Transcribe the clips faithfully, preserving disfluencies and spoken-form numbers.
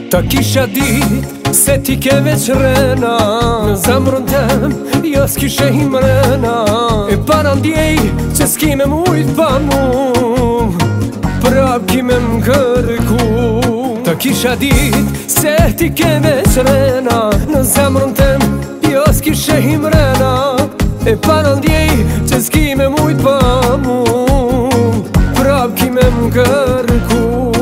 Ta kisha dit se ti ke veç rena në zemrën tem, jo s'kishe himrena. E para ndjej që s'ki me mujt pa mu, prap ki me m'kërku. Ta kisha dit se ti ke veç rena në zemrën tem, jo s'kishe himrena. E para ndjej që s'ki me mujt pa mu, prap ki me m'kërku.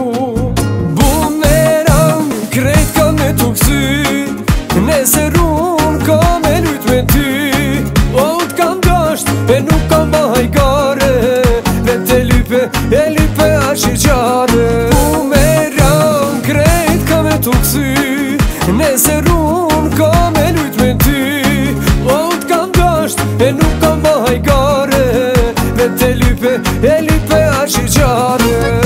Krejt ka me t'u kësy, nëse run ka me lyt me ty. O t'kam dasht e nuk kam bahajgare, me te lype e lype ashe gjare. Bumerang, krejt ka me t'u kësy, nëse run ka me lyt me ty. O t'kam dasht e nuk kam bahajgare, me te lype e lype ashe gjare.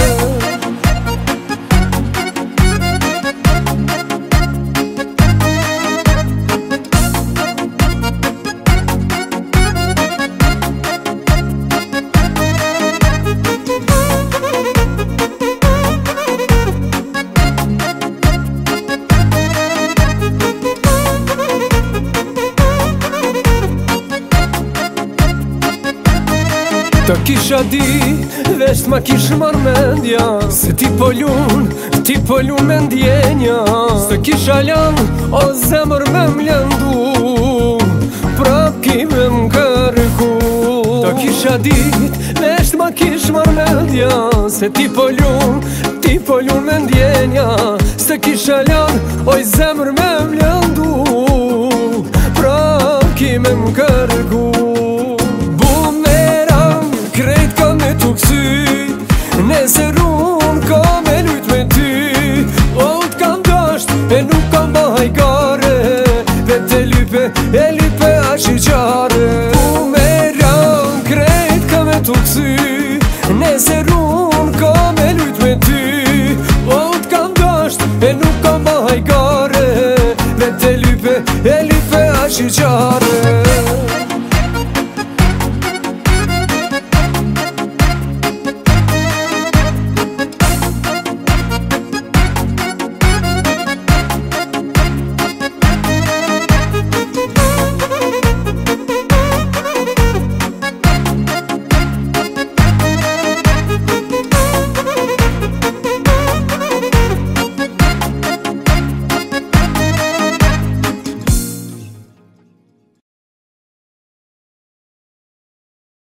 Ta kisha di, veç t'ma kish mar mendja, se ti po lun, ti po lun me ndjenja. Se kisha lan, o zemër me m'lëndu, prap ki me m'kërku. Ta kisha dit, veç t'ma kish mar mendja, se ti po lun, ti po lun me ndjenja. Se kisha lan, o zemër me m'lëndu, prap ki me m'kërku. Krejt ka me t'u kësy, nëse run ka me lyt me ty. O t'kam dasht e nuk kam bahajgare, vete lype e lype ashe gjare. Bumerang, krejt ka me t'u kësy, nëse run ka me lyt me ty. O t'kam dasht e nuk kam bahajgare, vete lype e lype ashe gjare.